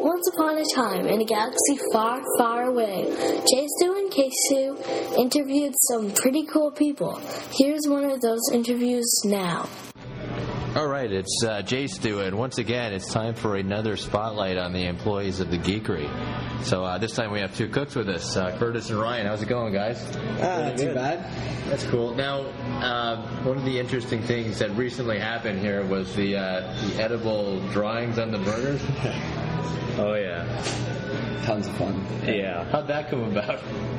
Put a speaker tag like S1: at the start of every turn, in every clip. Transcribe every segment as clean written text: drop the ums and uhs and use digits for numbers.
S1: Once upon a time, in a galaxy far, far away, Jsu and Kesu interviewed some pretty cool people. Here's one of those interviews now.
S2: All right, it's Jsu, and once again, it's time for another spotlight on the employees of the Geekery. So this time we have two cooks with us, Curtis and Ryan. How's it going, guys?
S3: Not too bad.
S2: That's cool. Now, one of the interesting things that recently happened here was the edible drawings on the burgers.
S4: Oh, yeah.
S3: Tons of fun.
S4: Yeah.
S2: How'd that come about?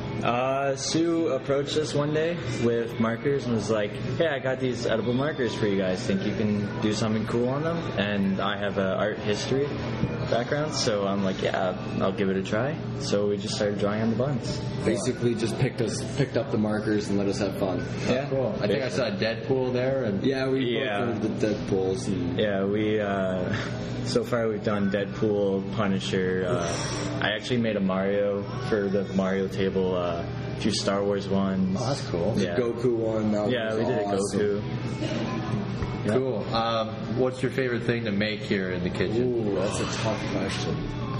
S4: Sue approached us one day with markers and was like, hey, I got these edible markers for you guys. Think you can do something cool on them? And I have an art history background, so I'm like, yeah, I'll give it a try. So we just started drawing on the buns.
S3: Basically just picked up the markers and let us have fun.
S2: Yeah, cool. I think I saw Deadpool there. And
S3: yeah, we both did the Deadpools. And
S4: yeah, we... So far we've done Deadpool, Punisher. I actually made a Mario for the Mario table, a few Star Wars ones.
S2: Oh, that's cool.
S3: Yeah. Goku one.
S4: Yeah, we did a Goku.
S2: Yep. Cool. What's your favorite thing to make here in the kitchen?
S3: Ooh, that's a tough question.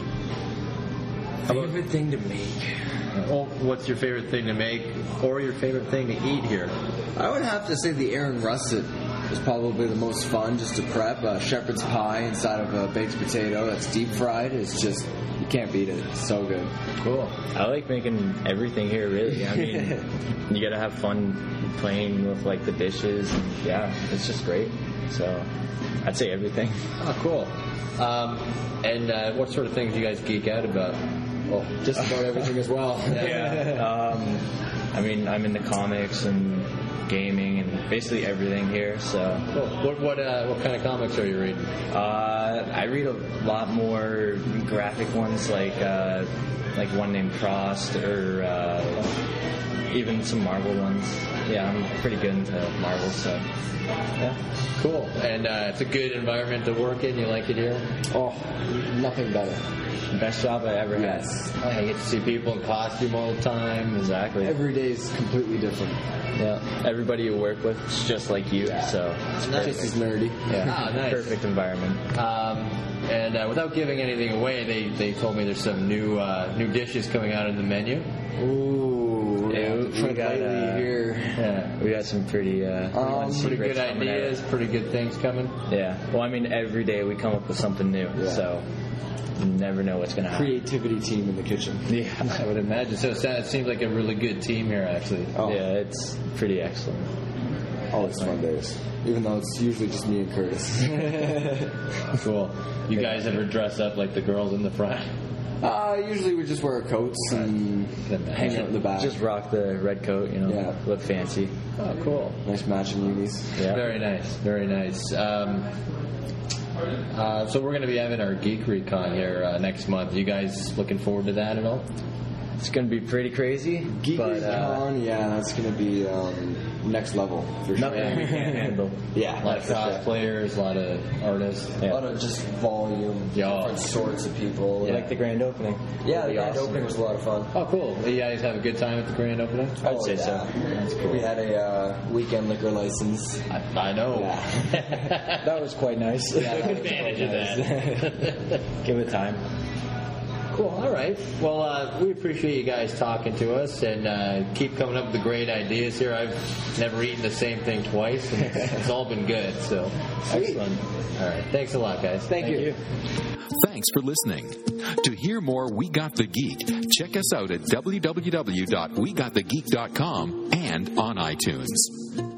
S3: Favorite thing to make?
S2: Well, what's your favorite thing to make or your favorite thing to eat here?
S3: I would have to say the Aaron Russet is probably the most fun just to prep. Shepherd's pie inside of a baked potato that's deep fried. It's just, you can't beat it. It's so good.
S4: Cool. I like making everything here, really. I mean, you gotta have fun playing with, like, the dishes. And, yeah, it's just great. So, I'd say everything.
S2: Oh, cool. And what sort of things do you guys geek out about?
S3: Well, just about everything as well.
S4: Yeah. I mean, I'm into comics and gaming and basically everything here. So,
S2: cool. What kind of comics are you reading?
S4: I read a lot more graphic ones, like one named Frost, or even some Marvel ones. Yeah, I'm pretty good into Marvel stuff.
S2: Yeah, cool. And it's a good environment to work in. You like it here?
S3: Oh, nothing better.
S4: Best job I ever had.
S2: I get to see people in costume all the time.
S4: Exactly.
S3: Every day is completely different.
S4: Yeah. Everybody you work with is just like you, so
S3: it's just as nerdy.
S4: Yeah.
S2: Nice.
S4: Perfect environment.
S2: And without giving anything away, they told me there's some new dishes coming out in the menu.
S3: Ooh,
S4: yeah, we got
S3: here.
S4: Yeah, we got some pretty
S2: good ideas, pretty good things coming.
S4: Yeah. Well, I mean, every day we come up with something new, so you never know what's going to happen.
S3: Creativity team in the kitchen.
S4: Yeah,
S2: I would imagine. So it seems like a really good team here, actually.
S3: Oh.
S4: Yeah, it's pretty excellent.
S3: Always fun days, even though it's usually just me and Curtis.
S2: Cool. You guys ever dress up like the girls in the front?
S3: Usually we just wear our coats and hang out in the back.
S4: Just rock the red coat, look fancy.
S2: Oh, cool.
S3: Nice matching unis.
S2: Yeah. Very nice, very nice. So we're going to be having our Geekery Con here next month. You guys looking forward to that at all?
S4: It's going to be pretty crazy.
S3: Geekery Con, yeah, that's going to be next level for sure.
S4: Nothing we can't handle.
S3: Yeah.
S2: A lot of cosplayers, a lot of artists.
S3: Yeah. A lot of just volume, different sorts of people.
S4: Like the grand opening.
S3: Yeah, the grand opening was a lot of fun.
S2: Oh, cool. You guys have a good time at the grand opening?
S4: I'd say so.
S2: That's cool.
S3: We had a weekend liquor license.
S2: I know.
S3: Yeah.
S4: That was quite nice.
S2: Yeah, took advantage of that.
S4: Give it time.
S2: Cool. All right. Well, we appreciate you guys talking to us and keep coming up with the great ideas here. I've never eaten the same thing twice, and it's all been good. So excellent. All right. Thanks a lot, guys.
S3: Thank you.
S5: Thanks for listening. To hear more We Got the Geek, check us out at www.wegotthegeek.com and on iTunes.